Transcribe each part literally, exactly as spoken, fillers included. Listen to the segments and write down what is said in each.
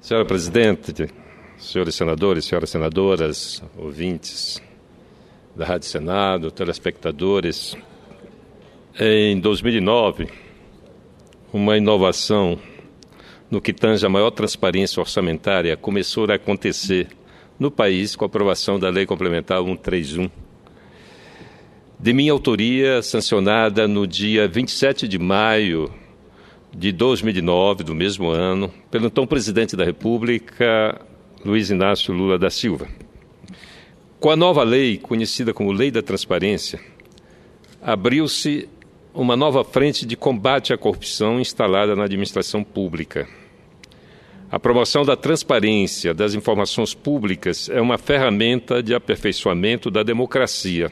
Senhora Presidente, senhores senadores, senhoras senadoras, ouvintes da Rádio Senado, telespectadores, em dois mil e nove, uma inovação no que tange a maior transparência orçamentária começou a acontecer no país com a aprovação da Lei Complementar cento e trinta e um, de minha autoria, sancionada no dia vinte e sete de maio de dois mil e nove, do mesmo ano, pelo então Presidente da República, Luiz Inácio Lula da Silva. Com a nova lei, conhecida como Lei da Transparência, abriu-se uma nova frente de combate à corrupção instalada na administração pública. A promoção da transparência das informações públicas é uma ferramenta de aperfeiçoamento da democracia,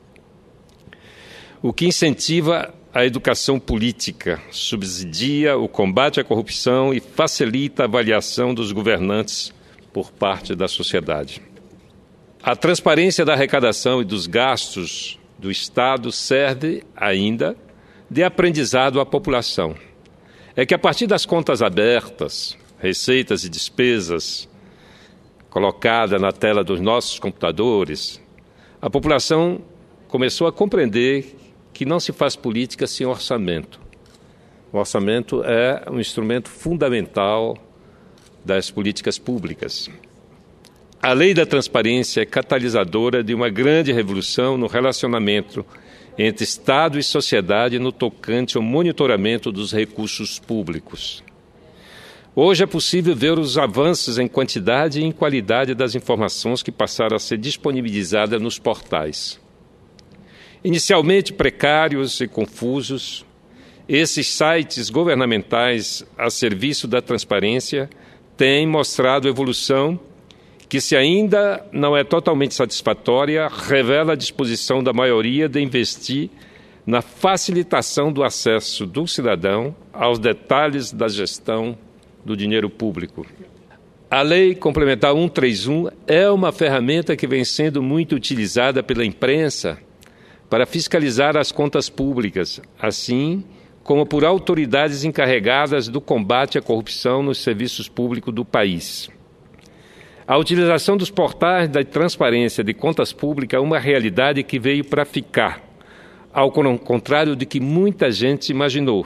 o que incentiva a educação política, subsidia o combate à corrupção e facilita a avaliação dos governantes por parte da sociedade. A transparência da arrecadação e dos gastos do Estado serve ainda de aprendizado à população. É que a partir das contas abertas, receitas e despesas colocadas na tela dos nossos computadores, a população começou a compreender que não se faz política sem orçamento. O orçamento é um instrumento fundamental das políticas públicas. A Lei da Transparência é catalisadora de uma grande revolução no relacionamento entre Estado e sociedade no tocante ao monitoramento dos recursos públicos. Hoje é possível ver os avanços em quantidade e em qualidade das informações que passaram a ser disponibilizadas nos portais. Inicialmente precários e confusos, esses sites governamentais a serviço da transparência têm mostrado evolução que, se ainda não é totalmente satisfatória, revela a disposição da maioria de investir na facilitação do acesso do cidadão aos detalhes da gestão do dinheiro público. A Lei Complementar cento e trinta e um é uma ferramenta que vem sendo muito utilizada pela imprensa para fiscalizar as contas públicas, assim como por autoridades encarregadas do combate à corrupção nos serviços públicos do país. A utilização dos portais da transparência de contas públicas é uma realidade que veio para ficar, ao contrário de que muita gente imaginou.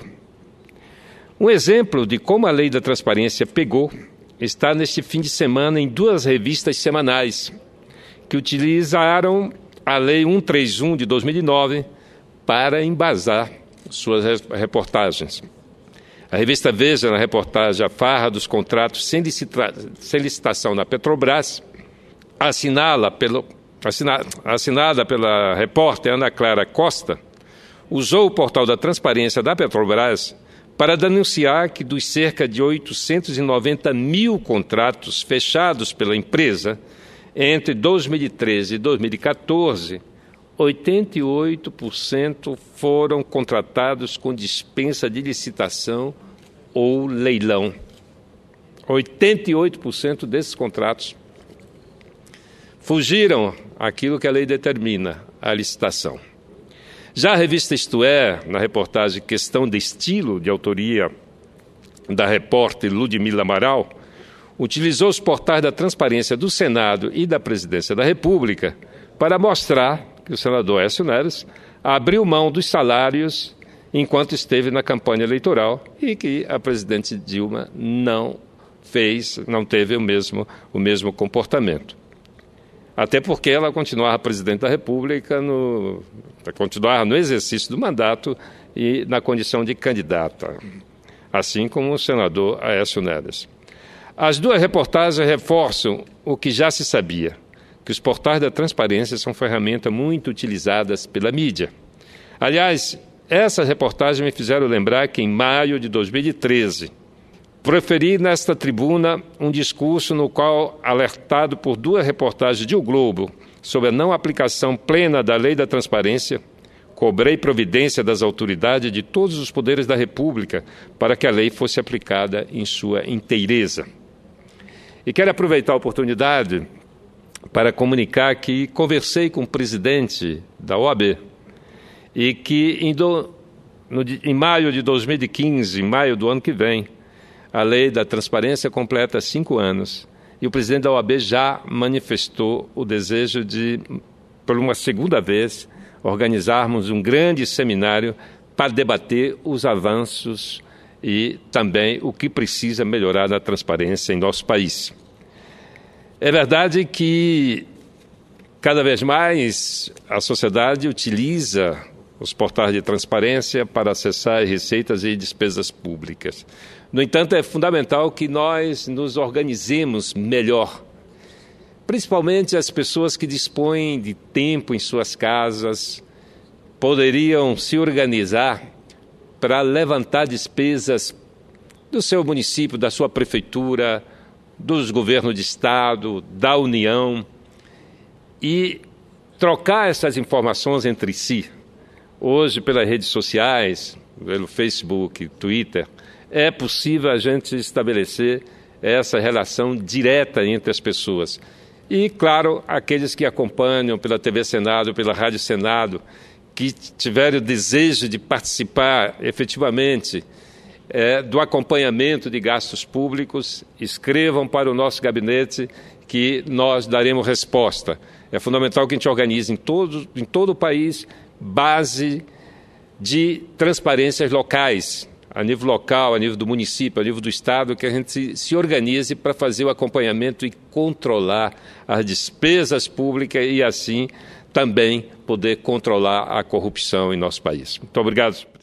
Um exemplo de como a Lei da Transparência pegou está neste fim de semana em duas revistas semanais que utilizaram a Lei cento e trinta e um de dois mil e nove para embasar suas reportagens. A revista Veja, na reportagem A Farra dos Contratos sem, licita sem licitação na Petrobras, assinala pelo, assina assinada pela repórter Ana Clara Costa, usou o portal da transparência da Petrobras para denunciar que dos cerca de oitocentos e noventa mil contratos fechados pela empresa entre dois mil e treze e dois mil e quatorze, oitenta e oito por cento foram contratados com dispensa de licitação ou leilão. oitenta e oito por cento desses contratos fugiram àquilo que a lei determina, a licitação. Já a revista Isto É, na reportagem Questão de Estilo, de autoria da repórter Ludmila Amaral, utilizou os portais da transparência do Senado e da Presidência da República para mostrar que o senador Aécio Neves abriu mão dos salários enquanto esteve na campanha eleitoral e que a presidente Dilma não fez, não teve o mesmo, o mesmo comportamento. Até porque ela continuava presidente da República, no, continuava no exercício do mandato e na condição de candidata, assim como o senador Aécio Neves. As duas reportagens reforçam o que já se sabia, que os portais da transparência são ferramentas muito utilizadas pela mídia. Aliás, essas reportagens me fizeram lembrar que, em maio de dois mil e treze, proferi nesta tribuna um discurso no qual, alertado por duas reportagens de O Globo sobre a não aplicação plena da Lei da Transparência, cobrei providência das autoridades de todos os poderes da República para que a lei fosse aplicada em sua inteireza. E quero aproveitar a oportunidade para comunicar que conversei com o presidente da O A B e que em, do, no, em maio de dois mil e quinze, em maio do ano que vem, a lei da transparência completa cinco anos e o presidente da O A B já manifestou o desejo de, por uma segunda vez, organizarmos um grande seminário para debater os avanços e também o que precisa melhorar na transparência em nosso país. É verdade que cada vez mais a sociedade utiliza os portais de transparência para acessar receitas e despesas públicas. No entanto, é fundamental que nós nos organizemos melhor, principalmente as pessoas que dispõem de tempo em suas casas, poderiam se organizar para levantar despesas do seu município, da sua prefeitura, dos governos de estado, da União, e trocar essas informações entre si. Hoje, pelas redes sociais, pelo Facebook, Twitter, é possível a gente estabelecer essa relação direta entre as pessoas. E, claro, aqueles que acompanham pela T V Senado, pela Rádio Senado, que tiverem o desejo de participar efetivamente é, do acompanhamento de gastos públicos, escrevam para o nosso gabinete que nós daremos resposta. É fundamental que a gente organize em todo, em todo o país base de transparências locais, a nível local, a nível do município, a nível do estado, que a gente se organize para fazer o acompanhamento e controlar as despesas públicas e assim também poder controlar a corrupção em nosso país. Muito obrigado.